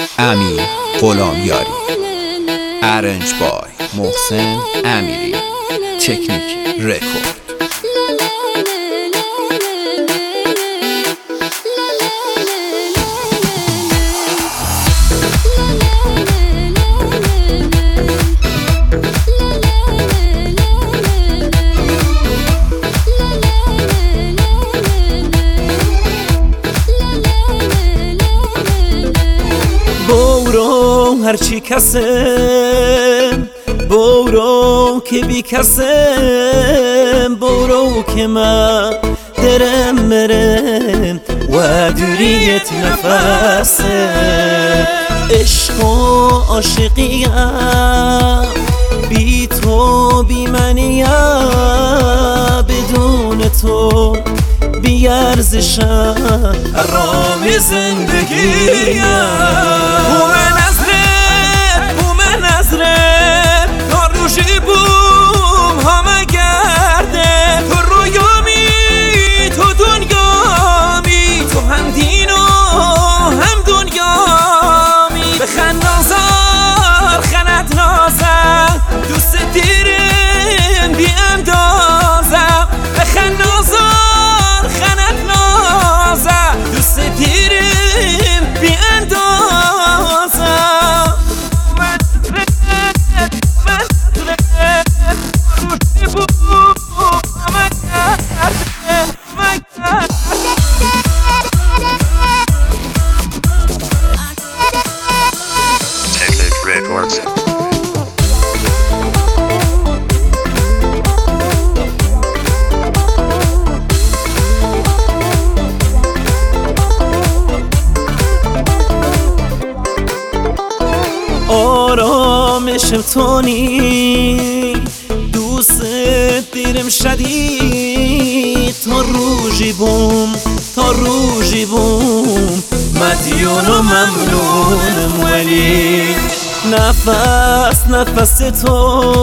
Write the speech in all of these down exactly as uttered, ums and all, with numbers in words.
امیر غلامیاری، ارنج بای محسن امیری، تکنیک رکورد. برو هرچی کسم، برو که بی کسم، برو که من درم مرم و دوریت نفسم. عشق و عاشقیم بی تو بی منیم، بدون تو بی ارزشم حرام زندگیم. بومه نظره بومه نظره تا روشی بوم همه گرده. تو رویامی تو دنیامی، تو هم دین و هم دنیامی. بخند نازار خند نازم، دوست دیرم بی اندازم. بخند نازار خند نازم، دوست دیرم بی اندازم. من من روشی بوم همه کرده من Technic Records. آرامشم تونی، دوست دیرم شدید. تا روژی بوم تا روژی بوم مدیون و ممنونم، ولی نفس نفس تو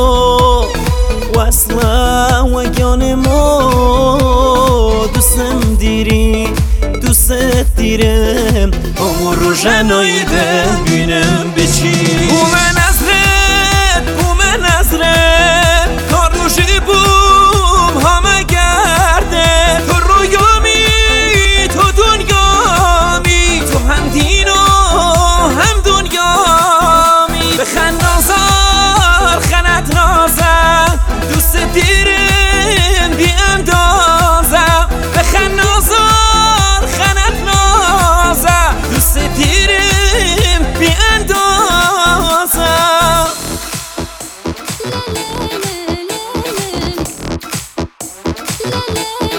وصله و گانمو. دوستم دیری دوست دیرم اون رو جنایی دل بینم بچی. بومه نظره بومه نظره تا روشی بوم همه گرده. تو رویامی تو دنیامی، تو هم دین و هم دنیامی. بخند نازار خند نازم، دوست دیرم بی اندازم. بخند نازار خند نازم، دوست دیرم بی اندازم. La la la la la la la la la la la la la la la la la la